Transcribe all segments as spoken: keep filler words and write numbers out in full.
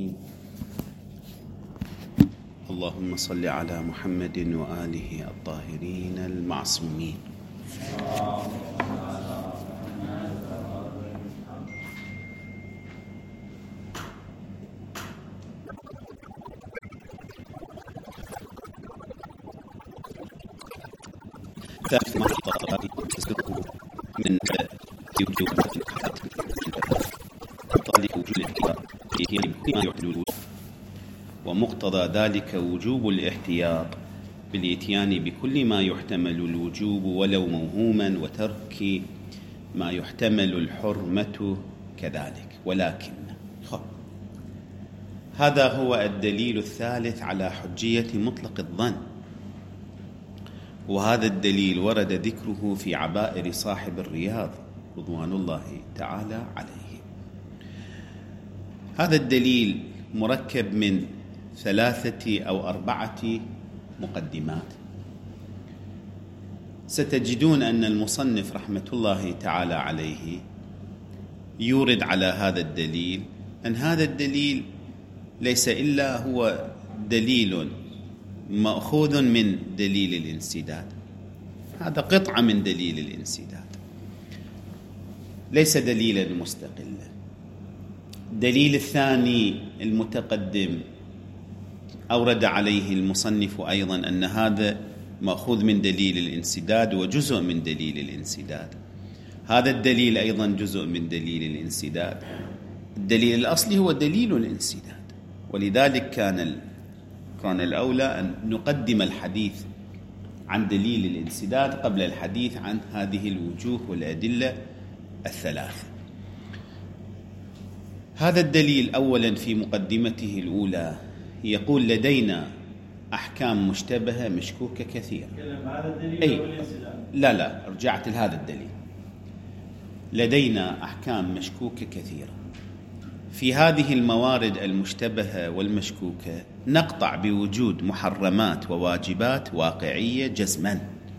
الرحيم. اللهم صل على محمد وآله الطاهرين المعصومين. ثالث ما من ومقتضى ذلك وجوب الاحتياط بالإتيان بكل ما يحتمل الوجوب ولو موهوما، وترك ما يحتمل الحرمة كذلك. ولكن خب. هذا هو الدليل الثالث على حجية مطلق الظن، وهذا الدليل ورد ذكره في عبائر صاحب الرياض رضوان الله تعالى عليه. هذا الدليل مركب من ثلاثة أو أربعة مقدمات. ستجدون أن المصنف رحمة الله تعالى عليه يورد على هذا الدليل أن هذا الدليل ليس إلا هو دليل مأخوذ من دليل الانسداد. هذا قطعة من دليل الانسداد، ليس دليلا مستقلا. الدليل الثاني المتقدم أورد عليه المصنف أيضا أن هذا مأخوذ من دليل الانسداد وجزء من دليل الانسداد. هذا الدليل أيضا جزء من دليل الانسداد. الدليل الأصلي هو دليل الانسداد، ولذلك كان كان الأولى أن نقدم الحديث عن دليل الانسداد قبل الحديث عن هذه الوجوه والأدلة الثلاثة. هذا الدليل أولا في مقدمته الأولى يقول لدينا أحكام مشتبهة مشكوكة كثيرة. أي لا لا رجعت لهذا الدليل. لدينا أحكام مشكوكة كثيرة. في هذه الموارد المشتبهة والمشكوكة نقطع بوجود محرمات وواجبات واقعية جزما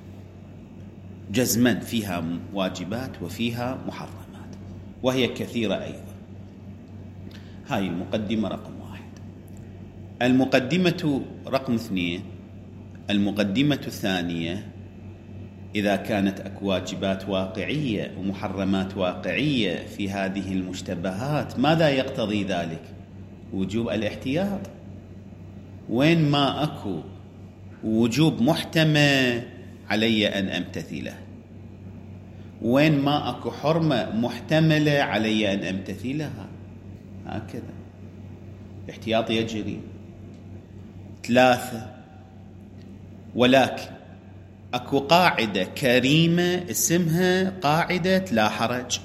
جزما فيها واجبات وفيها محرمات، وهي كثيرة أيضا. هاي المقدمة رقم واحد. المقدمة رقم اثنين، المقدمة الثانية، إذا كانت أكو واجبات واقعية ومحرمات واقعية في هذه المشتبهات، ماذا يقتضي ذلك؟ وجوب الاحتياط. وين ما أكو وجوب محتمل علي أن أمتثله، وين ما أكو حرمة محتملة علي أن أمتثلها. هكذا احتياط يجري. ثلاثة، ولكن أكو قاعدة كريمة اسمها قاعدة لا حرج.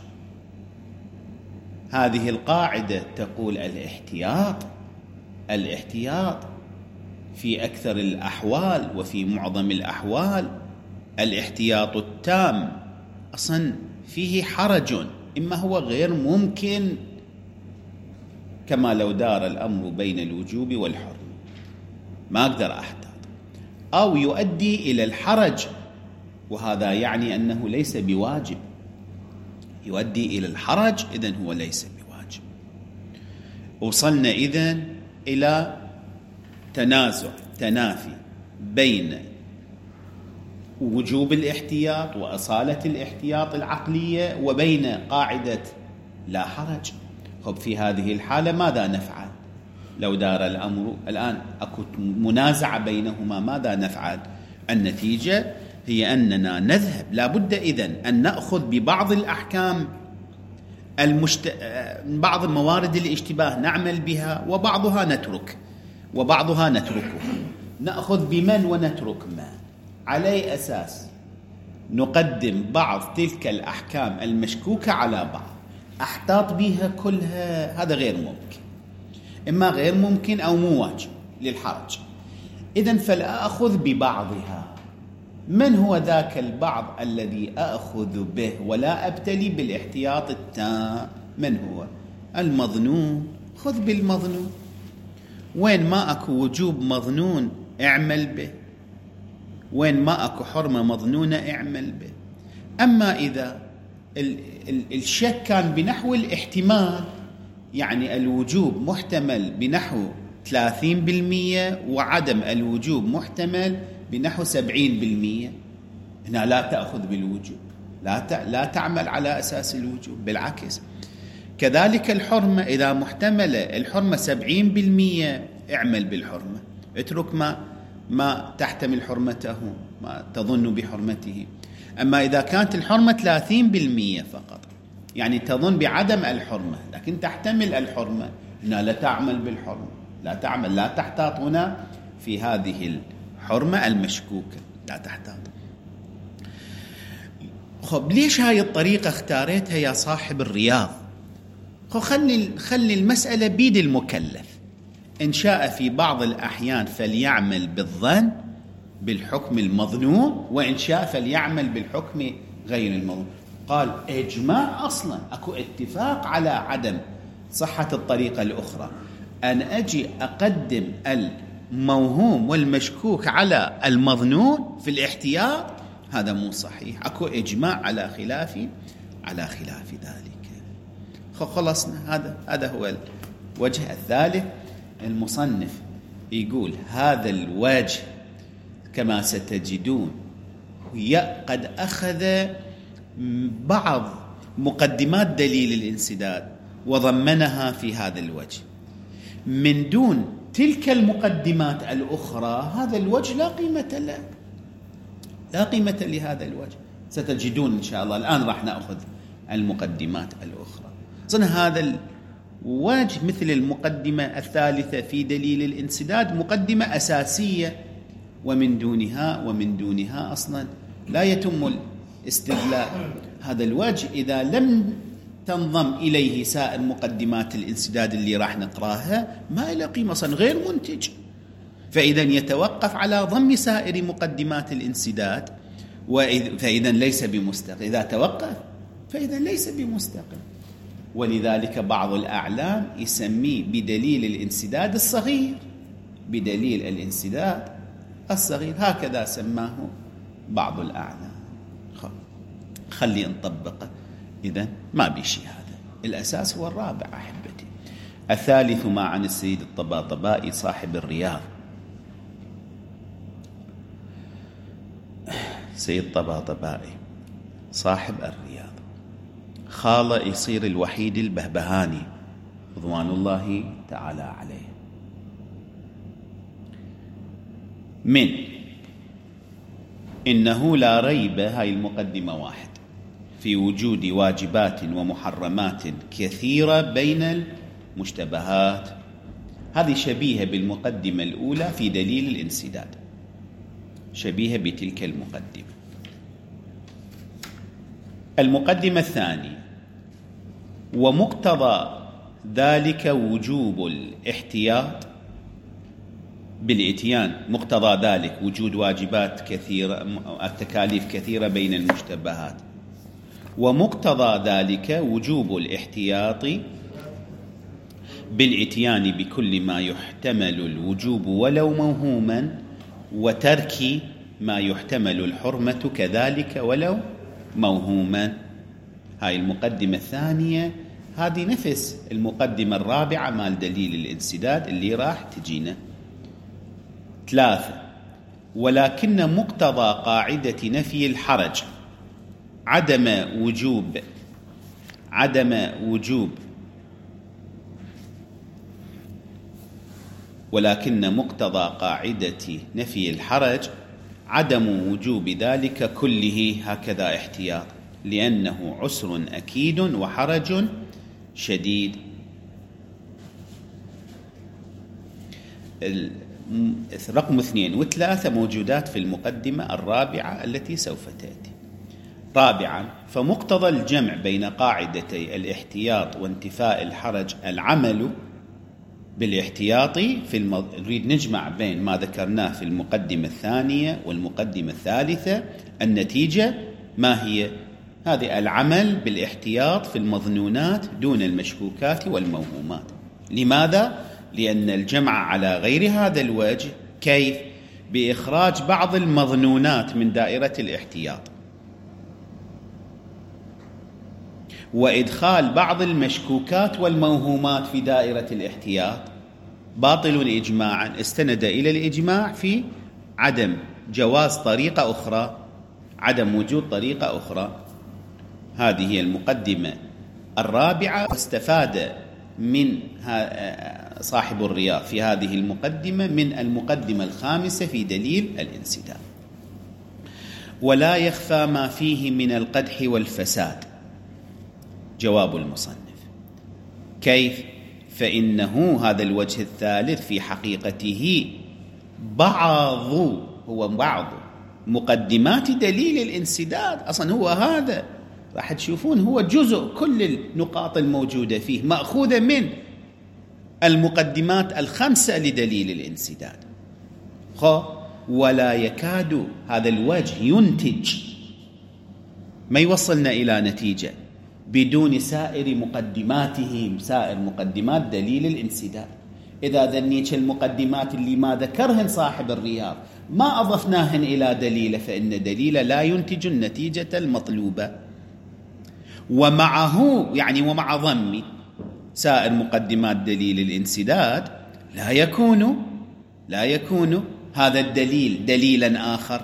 هذه القاعدة تقول الاحتياط الاحتياط في أكثر الأحوال وفي معظم الأحوال الاحتياط التام أصلا فيه حرج، إما هو غير ممكن كما لو دار الأمر بين الوجوب والحرمة، ما أقدر أحتاط، أو يؤدي إلى الحرج، وهذا يعني أنه ليس بواجب. يؤدي إلى الحرج، إذن هو ليس بواجب. وصلنا إذن إلى تنازع تنافي بين وجوب الاحتياط وأصالة الاحتياط العقلية وبين قاعدة لا حرج. خب في هذه الحالة ماذا نفعل؟ لو دار الأمر الآن أكو منازعة بينهما، ماذا نفعل؟ النتيجة هي أننا نذهب لابد إذن أن نأخذ ببعض الأحكام المشت... بعض موارد الاشتباه نعمل بها، وبعضها نترك وبعضها نتركها. نأخذ بمن ونترك من، على أساس نقدم بعض تلك الأحكام المشكوكة على بعض. أحتاط بها كلها هذا غير ممكن، إما غير ممكن أو مو واجب للحرج. إذن فلأخذ ببعضها. من هو ذاك البعض الذي أخذ به ولا أبتلي بالاحتياط التام؟ من هو؟ المظنون. خذ بالمظنون. وين ما أكو وجوب مظنون اعمل به، وين ما أكو حرمة مظنونة اعمل به. أما إذا ال ال الشك كان بنحو الاحتمال، يعني الوجوب محتمل بنحو ثلاثين بالمئة وعدم الوجوب محتمل بنحو سبعين بالمئة. هنا لا تأخذ بالوجوب، لا لا تعمل على أساس الوجوب، بالعكس. كذلك الحرمة، إذا محتملة الحرمة سبعين بالمئة اعمل بالحرمة، اترك ما ما تحتمل حرمته، ما تظن بحرمته. أما إذا كانت الحرمة ثلاثين بالمئة فقط، يعني تظن بعدم الحرمة لكن تحتمل الحرمة، هنا لا تعمل بالحرمة، لا تعمل، لا تحتاط هنا في هذه الحرمة المشكوكة، لا تحتاط. خب ليش هاي الطريقة اختاريتها يا صاحب الرياض؟ خب خلي خلي المسألة بيد المكلف، إن شاء في بعض الأحيان فليعمل بالظن بالحكم المظنون، وإن شاء فليعمل بالحكم غير المظنون. قال إجماع أصلا، أكو اتفاق على عدم صحة الطريقة الأخرى. أن أجي أقدم الموهوم والمشكوك على المظنون في الاحتياط، هذا مو صحيح، أكو إجماع على خلاف على خلاف ذلك. خلصنا. هذا هذا هو الوجه الثالث. المصنف يقول هذا الوجه كما ستجدون هي قد أخذ بعض مقدمات دليل الانسداد وضمنها في هذا الوجه. من دون تلك المقدمات الأخرى هذا الوجه لا قيمة له، لا قيمة لهذا الوجه. ستجدون إن شاء الله. الآن راح نأخذ المقدمات الأخرى. صنع هذا الوجه مثل المقدمة الثالثة في دليل الانسداد مقدمة أساسية، ومن دونها ومن دونها أصلا لا يتم الاستدلال. هذا الوجه إذا لم تنضم إليه سائر مقدمات الانسداد اللي راح نقراها ما له قيمة، أصلا غير منتج. فإذا يتوقف على ضم سائر مقدمات الانسداد، فإذا ليس بمستقل. إذا توقف فإذا ليس بمستقل. ولذلك بعض الأعلام يسميه بدليل الانسداد الصغير، بدليل الانسداد الصغير، هكذا سماه بعض الأعلام. خلي نطبقه. إذن ما بيشي هذا. الأساس هو الرابع أحبتي. الثالث ما عن السيد الطباطبائي صاحب الرياض. سيد طباطبائي صاحب الرياض خال يصير الوحيد البهبهاني رضوان الله تعالى عليه. من إنه لا ريب، هاي المقدمة واحد، في وجود واجبات ومحرمات كثيرة بين المشتبهات. هذه شبيهة بالمقدمة الأولى في دليل الانسداد، شبيهة بتلك المقدمة. المقدمة الثانية: ومقتضى ذلك وجوب الاحتياط بالإتيان. مقتضى ذلك وجود واجبات كثيرة، التكاليف كثيرة بين المشتبهات. ومقتضى ذلك وجوب الاحتياط بالإتيان بكل ما يحتمل الوجوب ولو موهوما، وترك ما يحتمل الحرمة كذلك ولو موهوما. هاي المقدمة الثانية، هذه نفس المقدمة الرابعة مال دليل الانسداد اللي راح تجينا. ثلاثة: ولكن مقتضى قاعدة نفي الحرج عدم وجوب عدم وجوب ولكن مقتضى قاعدة نفي الحرج عدم وجوب ذلك كله، هكذا احتياط، لأنه عسر أكيد وحرج شديد. رقم اثنين وثلاثة موجودات في المقدمة الرابعة التي سوف تأتي. رابعا: فمقتضى الجمع بين قاعدتي الاحتياط وانتفاء الحرج العمل بالاحتياط في المض... نريد نجمع بين ما ذكرناه في المقدمة الثانية والمقدمة الثالثة. النتيجة ما هي؟ هذه العمل بالاحتياط في المظنونات دون المشكوكات والموهومات. لماذا؟ لأن الجمع على غير هذا الوجه كيف؟ بإخراج بعض المظنونات من دائرة الاحتياط، وإدخال بعض المشكوكات والموهومات في دائرة الاحتياط باطل إجماعا. استند إلى الإجماع في عدم جواز طريقة أخرى، عدم وجود طريقة أخرى. هذه هي المقدمة الرابعة. واستفاد من صاحب الرياض في هذه المقدمة من المقدمة الخامسة في دليل الانسداد. ولا يخفى ما فيه من القدح والفساد. جواب المصنف: كيف؟ فإنه هذا الوجه الثالث في حقيقته بعض هو بعض مقدمات دليل الانسداد. أصلا هو هذا راح تشوفون هو جزء، كل النقاط الموجودة فيه مأخوذة من المقدمات الخمسة لدليل الانسداد. خو ولا يكاد هذا الوجه ينتج، ما يوصلنا إلى نتيجة بدون سائر مقدماته، سائر مقدمات دليل الانسداد. إذا ذنيك المقدمات اللي ما ذكرهن صاحب الرياض ما أضفناهن إلى دليل، فإن دليل لا ينتج النتيجة المطلوبة. ومعه يعني ومع ضم سائر مقدمات دليل الانسداد لا يكون لا يكون هذا الدليل دليلا آخر،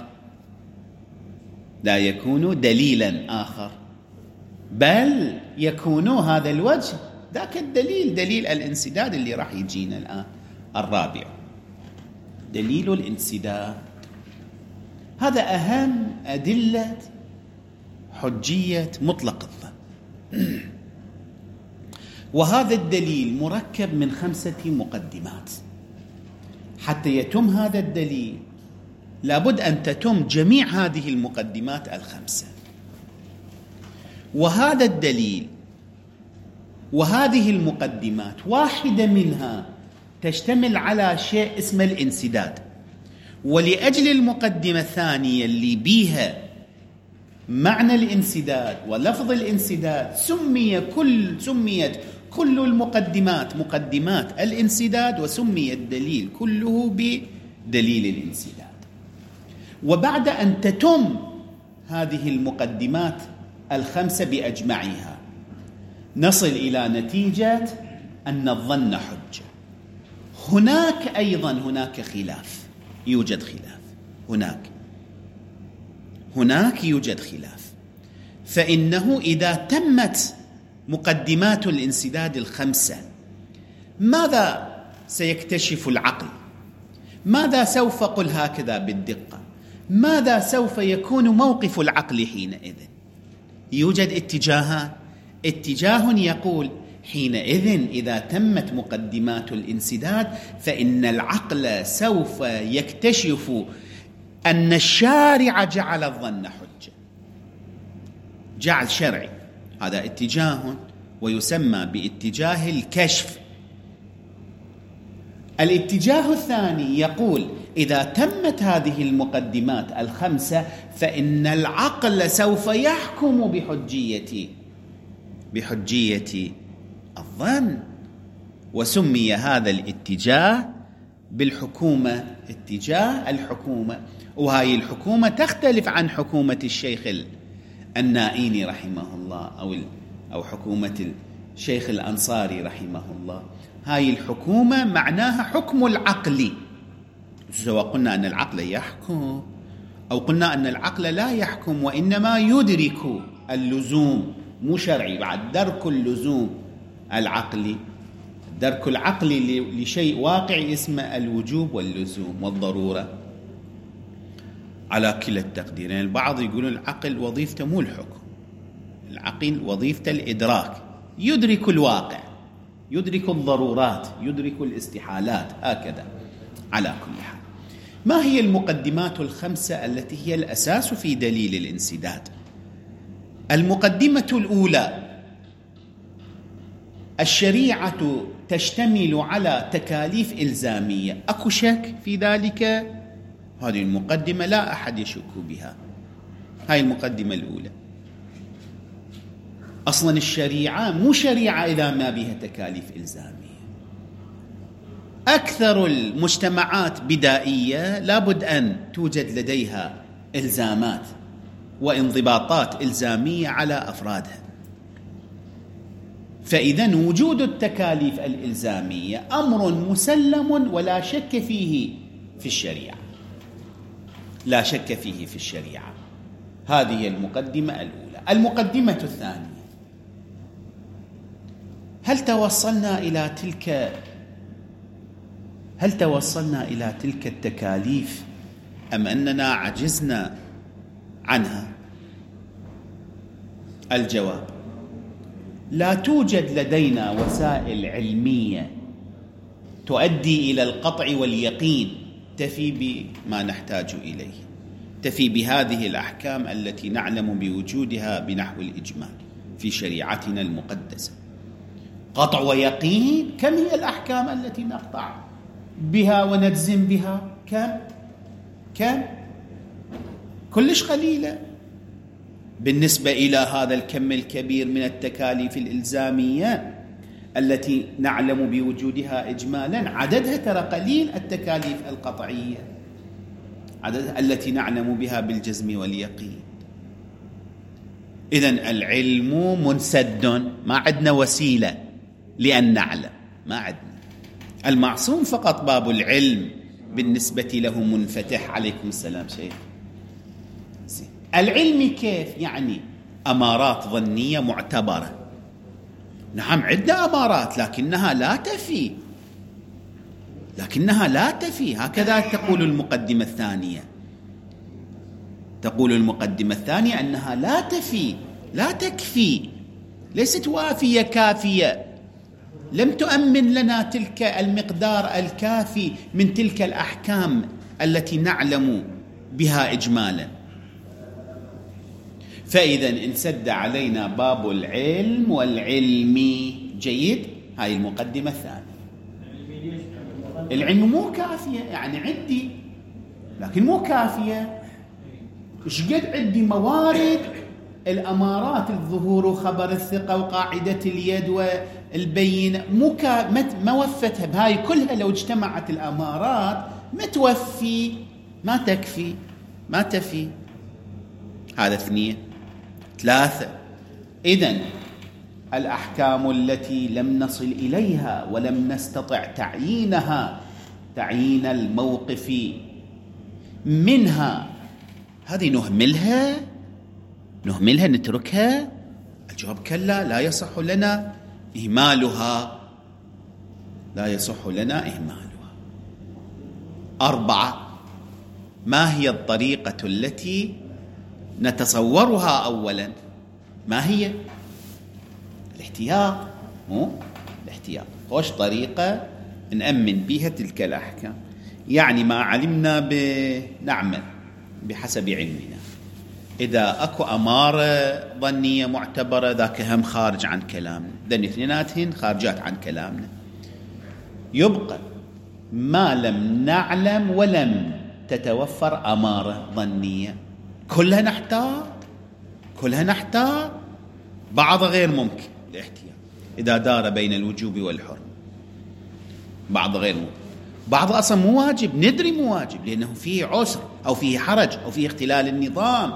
لا يكون دليلا آخر، بل يكون هذا الوجه ذاك الدليل، دليل الانسداد اللي راح يجينا الآن. الرابع دليل الانسداد، هذا أهم أدلة حجية مطلق الظن. وهذا الدليل مركب من خمسة مقدمات. حتى يتم هذا الدليل لابد أن تتم جميع هذه المقدمات الخمسة. وهذا الدليل وهذه المقدمات واحدة منها تشتمل على شيء اسمه الانسداد، ولأجل المقدمة الثانية اللي بيها معنى الانسداد ولفظ الانسداد سمي كل سميت كل المقدمات مقدمات الانسداد، وسمي الدليل كله بدليل الانسداد. وبعد أن تتم هذه المقدمات الخمسة بأجمعها نصل إلى نتيجة أن الظن حجة. هناك أيضا هناك خلاف، يوجد خلاف هناك هناك يوجد خلاف. فإنه إذا تمت مقدمات الانسداد الخمسة ماذا سيكتشف العقل؟ ماذا سوف قل هكذا بالدقة؟ ماذا سوف يكون موقف العقل حينئذ؟ يوجد اتجاهان. اتجاه يقول حينئذ إذا تمت مقدمات الانسداد فإن العقل سوف يكتشف أن الشارع جعل الظن حجة، جعل شرعي. هذا اتجاه ويسمى باتجاه الكشف. الاتجاه الثاني يقول إذا تمت هذه المقدمات الخمسة فإن العقل سوف يحكم بحجية بحجية الظن، وسمي هذا الاتجاه بالحكومة، اتجاه الحكومة. وهذه الحكومة تختلف عن حكومة الشيخ النائيني رحمه الله أو أو حكومة الشيخ الأنصاري رحمه الله. هاي الحكومة معناها حكم العقل، سواء قلنا أن العقل يحكم أو قلنا أن العقل لا يحكم، وإنما يدرك اللزوم، مو شرعي بعد، درك اللزوم العقلي، درك العقل لشيء واقعي اسمه الوجوب واللزوم والضرورة على كلا التقديرين. البعض يقولون العقل وظيفته مو الحكم، العقل وظيفته الإدراك، يدرك الواقع، يدرك الضرورات، يدرك الاستحالات، هكذا. على كل حال، ما هي المقدمات الخمسة التي هي الأساس في دليل الانسداد؟ المقدمة الأولى: الشريعة تشتمل على تكاليف إلزامية. أكو شك في ذلك؟ هذه المقدمة لا أحد يشك بها. هاي المقدمة الأولى. أصلا الشريعة مو شريعة إذا ما بها تكاليف إلزامية. أكثر المجتمعات بدائية لابد أن توجد لديها إلزامات وانضباطات إلزامية على أفرادها. فإذا وجود التكاليف الإلزامية أمر مسلم ولا شك فيه في الشريعة، لا شك فيه في الشريعة. هذه المقدمة الأولى. المقدمة الثانية: هل توصلنا إلى تلك هل توصلنا إلى تلك التكاليف أم أننا عجزنا عنها؟ الجواب: لا توجد لدينا وسائل علمية تؤدي إلى القطع واليقين تفي بما نحتاج إليه، تفي بهذه الأحكام التي نعلم بوجودها بنحو الإجمال في شريعتنا المقدسة. قطع ويقين؟ كم هي الأحكام التي نقطع بها ونجزم بها؟ كم؟ كم؟ كلش قليلة بالنسبة إلى هذا الكم الكبير من التكاليف الإلزامية التي نعلم بوجودها إجمالا. عددها ترى قليل، التكاليف القطعية عددها التي نعلم بها بالجزم واليقين. إذن العلم منسد، ما عندنا وسيلة لأن نعلم، ما عندنا. المعصوم فقط باب العلم بالنسبة له منفتح. عليكم السلام شيخ. العلم كيف؟ يعني أمارات ظنية معتبرة. نعم عدة أمارات لكنها لا تفي، لكنها لا تفي. هكذا تقول المقدمة الثانية. تقول المقدمة الثانية أنها لا تفي، لا تكفي، ليست وافية كافية، لم تؤمن لنا تلك المقدار الكافي من تلك الأحكام التي نعلم بها إجمالا. فإذا انسد علينا باب العلم والعلم. جيد، هاي المقدمة الثانية. العلم مو كافية، يعني عندي لكن مو كافية. إيش قد عندي موارد الأمارات، الظهور وخبر الثقة وقاعدة اليد والبينة، مو كا ما وفتها بهاي كلها. لو اجتمعت الأمارات ما توفي، ما تكفي، ما تفي. هذا اثنين. ثلاثة: إذن الأحكام التي لم نصل إليها ولم نستطع تعيينها تعيين الموقف منها، هذه نهملها نهملها نتركها؟ الجواب: كلا، لا يصح لنا إهمالها، لا يصح لنا إهمالها. أربعة: ما هي الطريقة التي نتصورها أولا؟ ما هي؟ الاحتياط. مو الاحتياط، وش طريقة نأمن بها تلك الأحكام؟ يعني ما علمنا بنعمل بحسب علمنا. إذا أكو أمارة ظنية معتبرة ذاك هم خارج عن كلامنا، ذن اثنيناتهن خارجات عن كلامنا. يبقى ما لم نعلم ولم تتوفر أمارة ظنية، كلها نحتاط، كلها نحتاط. بعض غير ممكن الاحتياط إذا دار بين الوجوب والحرم، بعض غير ممكن، بعض أصلا مو واجب، ندري مو واجب لأنه فيه عسر أو فيه حرج أو فيه اختلال النظام.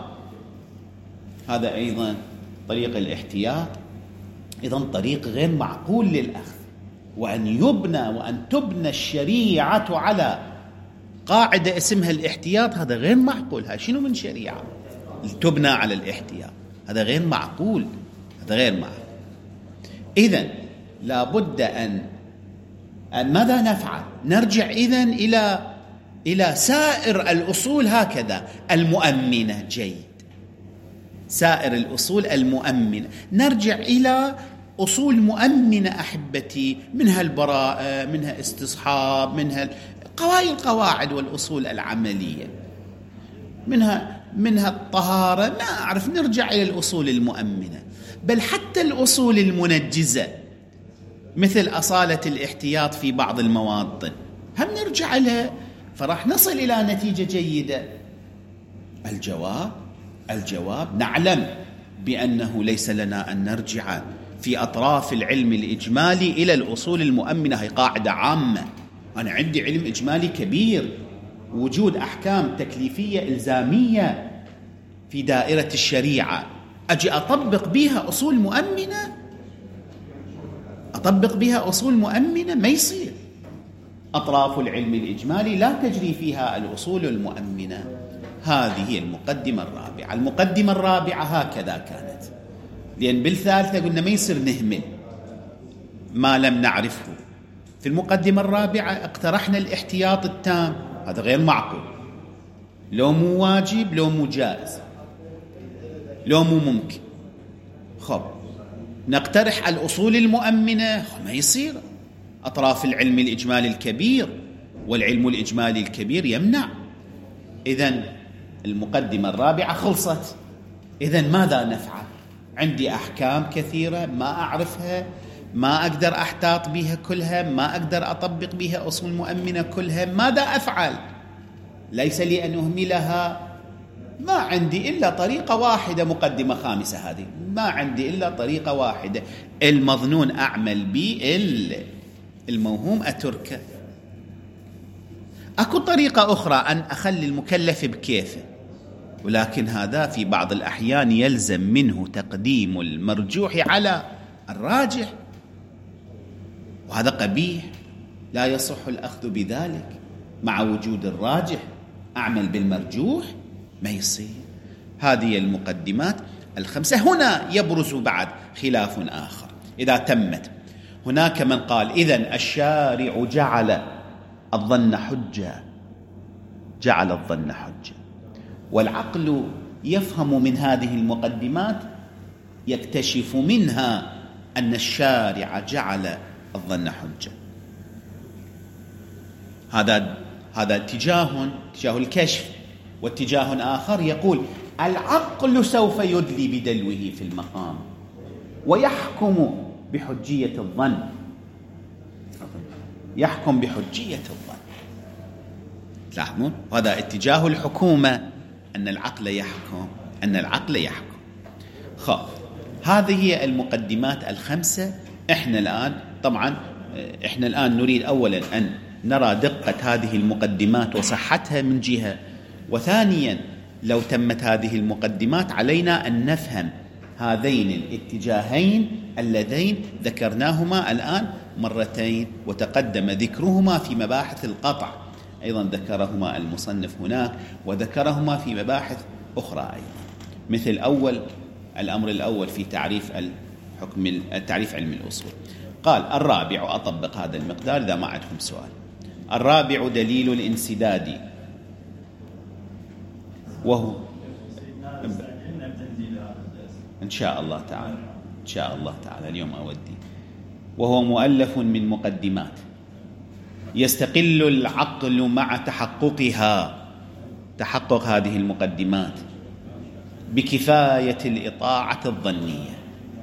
هذا أيضا طريق الاحتياط، أيضا طريق غير معقول للأخذ. وأن يبنى وأن تبنى الشريعة على قاعدة اسمها الاحتياط، هذا غير معقول. هاي شنو من شريعة تبنى على الاحتياط؟ هذا غير معقول، هذا غير معقول. إذن لابد أن ماذا نفعل؟ نرجع إذن إلى إلى سائر الأصول هكذا المؤمنة. جيد، سائر الأصول المؤمنة، نرجع إلى أصول مؤمنة أحبتي، منها البراءة، منها استصحاب، منها قواعد القواعد والأصول العملية، منها منها الطهارة، ما أعرف. نرجع إلى الأصول المؤمنة، بل حتى الأصول المنجزة مثل أصالة الاحتياط في بعض المواطن هم نرجع لها، فراح نصل إلى نتيجة جيدة. الجواب الجواب نعلم بأنه ليس لنا أن نرجع في أطراف العلم الإجمالي إلى الأصول المؤمنة. هي قاعدة عامة. أنا عندي علم إجمالي كبير، وجود أحكام تكليفية إلزامية في دائرة الشريعة، أجي أطبق بها أصول مؤمنة؟ وأطبق بها أصول مؤمنة؟ ما يصير. أطراف العلم الإجمالي لا تجري فيها الأصول المؤمنة. هذه هي المقدمة الرابعة. المقدمة الرابعة هكذا كانت، لأن بالثالثة قلنا ما يصير نهمل ما لم نعرفه. في المقدمة الرابعة اقترحنا الاحتياط التام، هذا غير معقول، لو مو واجب، لو مو جائز، لو مو ممكن. خب نقترح الأصول المؤمنة، ما يصير. أطراف العلم الإجمالي الكبير، والعلم الإجمالي الكبير يمنع. إذن المقدمة الرابعة خلصت. إذن ماذا نفعل؟ عندي أحكام كثيرة ما أعرفها، ما أقدر أحتاط بها كلها، ما أقدر أطبق بها أصول مؤمنة كلها. ماذا أفعل؟ ليس لي أن أهملها. ما عندي إلا طريقة واحدة. مقدمة خامسة هذه، ما عندي إلا طريقة واحدة، المظنون أعمل به، الموهوم أتركه. أكو طريقة أخرى أن أخلي المكلف بكيفه، ولكن هذا في بعض الأحيان يلزم منه تقديم المرجوح على الراجح، وهذا قبيح، لا يصح الأخذ بذلك. مع وجود الراجح أعمل بالمرجوح؟ ما يصير. هذه المقدمات الخمسة. هنا يبرز بعد خلاف آخر إذا تمت. هناك من قال إذن الشارع جعل الظن حجة، جعل الظن حجة، والعقل يفهم من هذه المقدمات، يكتشف منها أن الشارع جعل الظن حجة. هذا هذا اتجاه اتجاه الكشف. واتجاه آخر يقول العقل سوف يدلي بدلوه في المقام ويحكم بحجية الظن، يحكم بحجية الظن. تلاحظون؟ هذا اتجاه الحكومة، أن العقل يحكم، أن العقل يحكم. خاف. هذه هي المقدمات الخمسة. إحنا الآن طبعا إحنا الآن نريد أولا أن نرى دقة هذه المقدمات وصحتها من جهة، وثانيا لو تمت هذه المقدمات علينا أن نفهم هذين الاتجاهين اللذين ذكرناهما الآن مرتين، وتقدم ذكرهما في مباحث القطع، أيضا ذكرهما المصنف هناك، وذكرهما في مباحث أخرى أيضا، مثل أول الأمر الأول في تعريف الحكم، تعريف علم الأصول. قال الرابع، أطبق هذا المقدار إذا ما عندكم سؤال. الرابع دليل الانسداد، وهو إن شاء الله تعالى إن شاء الله تعالى اليوم أودي، وهو مؤلف من مقدمات يستقل العقل مع تحققها، تحقق هذه المقدمات بكفاية الإطاعة الظنية.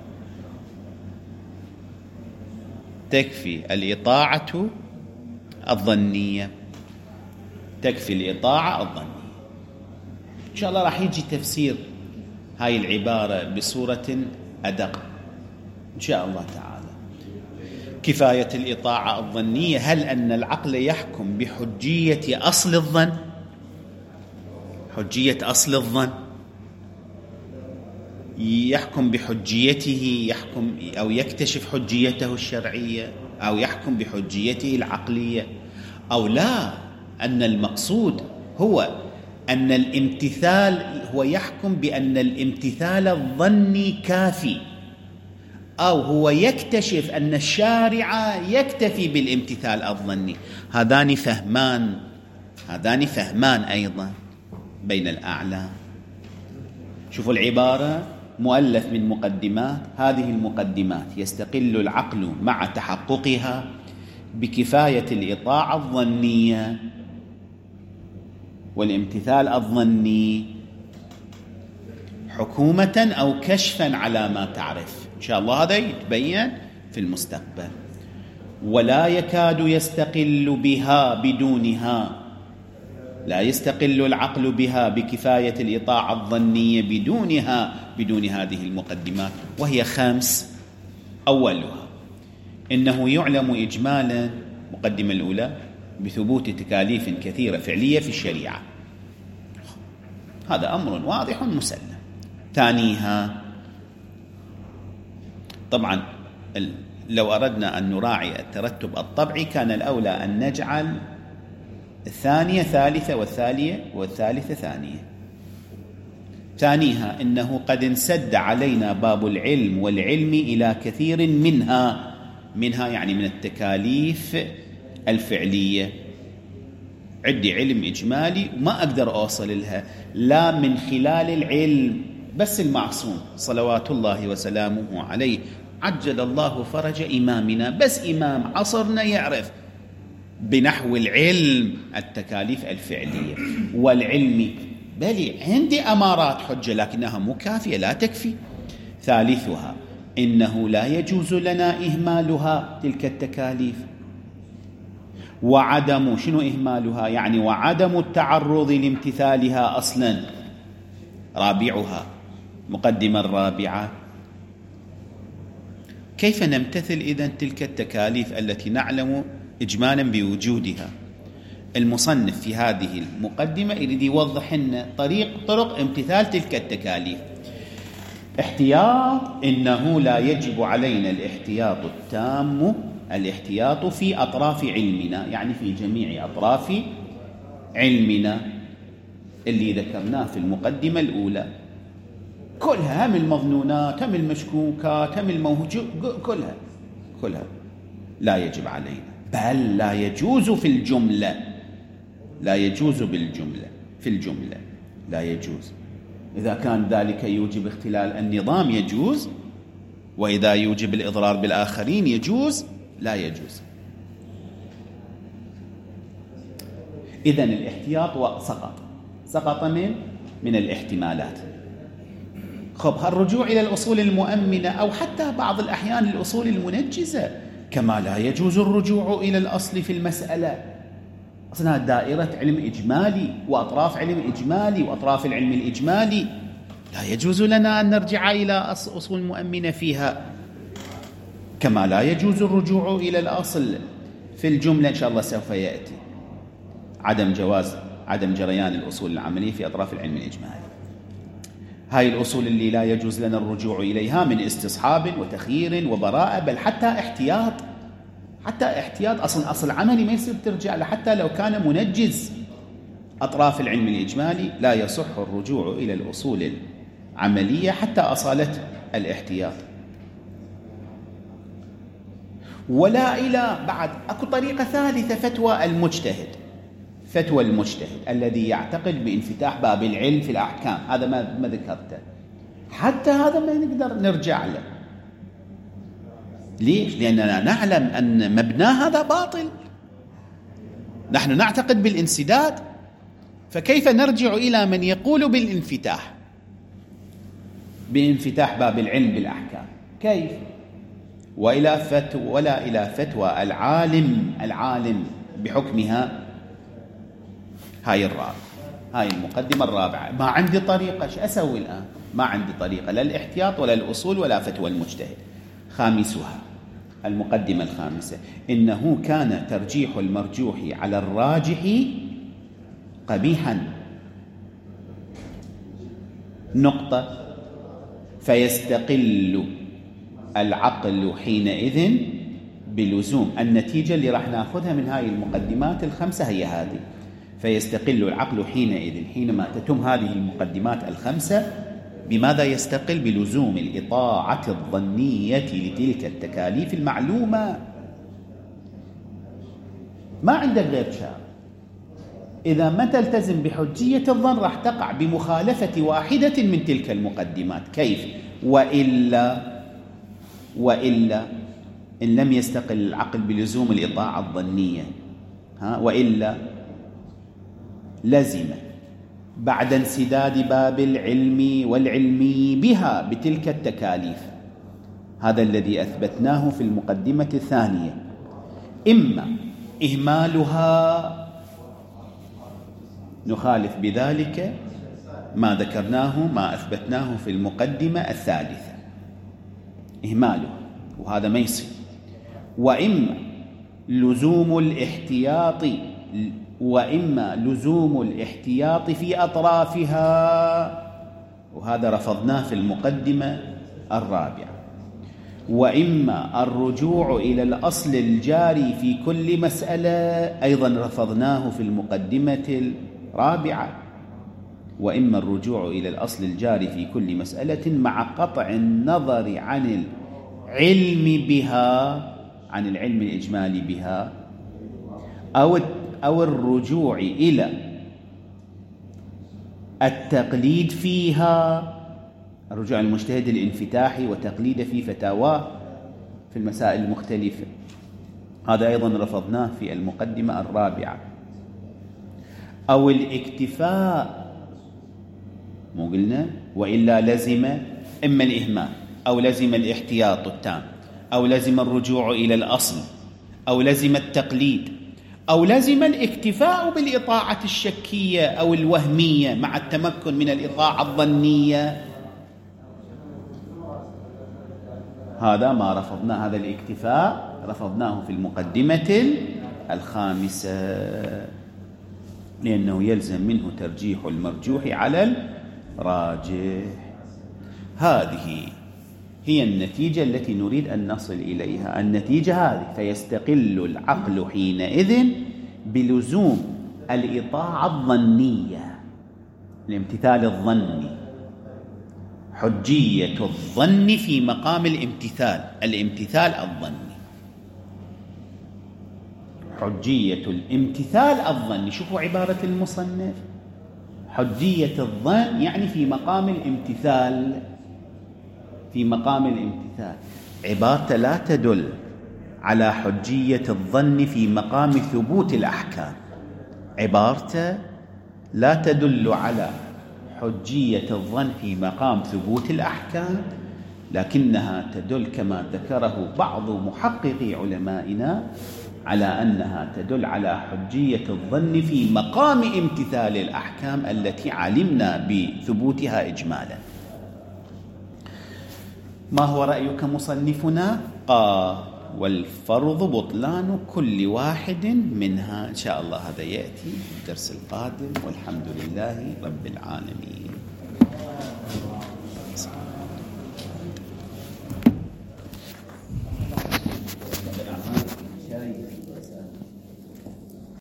تكفي الإطاعة الظنية، تكفي الإطاعة الظنية. إن شاء الله راح يجي تفسير هاي العبارة بصورة أدق إن شاء الله تعالى. كفاية الإطاعة الظنية، هل أن العقل يحكم بحجية أصل الظن؟ حجية أصل الظن، يحكم بحجيته، يحكم أو يكتشف حجيته الشرعية، أو يحكم بحجيته العقلية، أو لا، أن المقصود هو أن الامتثال، هو يحكم بأن الامتثال الظني كافي، أو هو يكتشف أن الشارع يكتفي بالامتثال الظني. هذان فهمان، هذان فهمان أيضا بين الأعلام. شوفوا العبارة، مؤلف من مقدمات، هذه المقدمات يستقل العقل مع تحققها بكفاية الإطاعة الظنية والامتثال الظني حكومة أو كشفا على ما تعرف. إن شاء الله هذا يتبين في المستقبل. ولا يكاد يستقل بها بدونها، لا يستقل العقل بها بكفاية الإطاعة الظنية بدونها، بدون هذه المقدمات، وهي خمس. أولها إنه يعلم إجمالا، مقدمة الأولى، بثبوت تكاليف كثيرة فعلية في الشريعة، هذا أمر واضح مسلم. ثانيها طبعا لو أردنا أن نراعي الترتب الطبعي كان الأولى أن نجعل الثانية ثالثة والثانية والثالثة ثانية. ثانيها إنه قد انسد علينا باب العلم والعلم إلى كثير منها منها يعني من التكاليف الفعلية. عندي علم إجمالي وما أقدر أوصل لها لا من خلال العلم، بس المعصوم صلوات الله وسلامه عليه عجل الله فرج إمامنا، بس إمام عصرنا يعرف بنحو العلم التكاليف الفعلية والعلم. بل عندي أمارات حجة لكنها مو كافية، لا تكفي. ثالثها إنه لا يجوز لنا إهمالها تلك التكاليف، وعدم شنو إهمالها يعني وعدم التعرض لامتثالها أصلا. رابعها مقدمة الرابعة، كيف نمتثل إذن تلك التكاليف التي نعلم إجمالا بوجودها؟ المصنف في هذه المقدمة يريد يوضح لنا طريق طرق امتثال تلك التكاليف. احتياط، إنه لا يجب علينا الاحتياط التام، الاحتياط في أطراف علمنا يعني في جميع أطراف علمنا اللي ذكرناه في المقدمة الأولى كلها، هم المظنونات هم المشكوكات هم الموجود كلها كلها لا يجب علينا، بل لا يجوز في الجملة، لا يجوز بالجملة في الجملة لا يجوز. إذا كان ذلك يوجب اختلال النظام يجوز، وإذا يوجب الإضرار بالآخرين يجوز، لا يجوز. إذن الاحتياط سقط سقط من من الاحتمالات. خب هالرجوع إلى الأصول المؤمنة أو حتى بعض الأحيان الأصول المنجزة، كما لا يجوز الرجوع إلى الأصل في المسألة. أصلا دائرة علم إجمالي وأطراف علم إجمالي وأطراف العلم الإجمالي، لا يجوز لنا أن نرجع إلى أصول مؤمنة فيها، كما لا يجوز الرجوع إلى الأصل في الجملة. إن شاء الله سوف يأتي عدم جواز عدم جريان الأصول العملية في أطراف العلم الإجمالي. هاي الأصول اللي لا يجوز لنا الرجوع إليها من استصحاب وتخيير وبراءة، بل حتى احتياط، حتى احتياط أصل أصل عملي ما يصير ترجع له، حتى لو كان منجز أطراف العلم الإجمالي لا يصح الرجوع إلى الأصول العملية حتى أصالة الاحتياط. ولا إلى بعد أكو طريقة ثالثة، فتوى المجتهد. فتوى المجتهد الذي يعتقد بانفتاح باب العلم في الأحكام، هذا ما ما ذكرته، حتى هذا ما نقدر نرجع له. ليش؟ لأننا نعلم أن مبناه هذا باطل، نحن نعتقد بالانسداد، فكيف نرجع إلى من يقول بالانفتاح بانفتاح باب العلم بالأحكام؟ كيف؟ وإلى فتوى ولا إلى فتوى العالم العالم بحكمها. هاي الرابعة، هاي المقدمة الرابعة. ما عندي طريقة، ايش أسوي الآن؟ ما عندي طريقة، لا الاحتياط ولا الأصول ولا فتوى المجتهد. خامسها المقدمة الخامسة، إنه كان ترجيح المرجوح على الراجح قبيحا. نقطة. فيستقل العقل حينئذ بلزوم النتيجة اللي راح ناخذها من هاي المقدمات الخمسة هي هذه. فيستقل العقل حينئذ، حينما تتم هذه المقدمات الخمسة، بماذا يستقل؟ بلزوم الإطاعة الظنية لتلك التكاليف المعلومة. ما عندك غير شيء. إذا ما تلتزم بحجية الظن راح تقع بمخالفة واحدة من تلك المقدمات. كيف؟ وإلا وإلا إن لم يستقل العقل بلزوم الإطاعة الظنية، ها وإلا لزم بعد انسداد باب العلم والعلمي بها بتلك التكاليف. هذا الذي أثبتناه في المقدمة الثانية، إما إهمالها، نخالف بذلك ما ذكرناه ما أثبتناه في المقدمة الثالثة، إهماله، وهذا ما يصير. وإما لزوم الاحتياط وإما لزوم الاحتياط في أطرافها، وهذا رفضناه في المقدمة الرابعة. وإما الرجوع إلى الأصل الجاري في كل مسألة، أيضا رفضناه في المقدمة الرابعة. وإما الرجوع إلى الأصل الجاري في كل مسألة مع قطع النظر عن العلم بها، عن العلم الإجمالي بها، أو أو الرجوع إلى التقليد فيها، الرجوع المجتهد الانفتاحي وتقليده في فتاواه في المسائل المختلفة. هذا أيضا رفضناه في المقدمة الرابعة. أو الاكتفاء، مو قلنا وإلا لزم إما الإهمال أو لزم الاحتياط التام أو لزم الرجوع إلى الأصل أو لزم التقليد أو لزم الاكتفاء بالإطاعة الشكية أو الوهمية مع التمكن من الإطاعة الظنية. هذا ما رفضنا، هذا الاكتفاء رفضناه في المقدمة الخامسة، لأنه يلزم منه ترجيح المرجوح على الراجح. هذه هي النتيجة التي نريد أن نصل إليها، النتيجة هذه. فيستقل العقل حينئذ بلزوم الإطاعة الظنية، الامتثال الظني، حجية الظن في مقام الامتثال، الامتثال الظني، حجية الامتثال الظني. شوفوا عبارة المصنف، حجية الظن يعني في مقام الامتثال، في مقام الامتثال. عبارة لا تدل على حجية الظن في مقام ثبوت الأحكام، عبارة لا تدل على حجية الظن في مقام ثبوت الأحكام، لكنها تدل كما ذكره بعض محققي علمائنا على أنها تدل على حجية الظن في مقام امتثال الأحكام التي علمنا بثبوتها إجمالا. ما هو رأيك مصنفنا؟ قال والفرض بطلان كل واحد منها. إن شاء الله هذا يأتي في الدرس القادم، والحمد لله رب العالمين.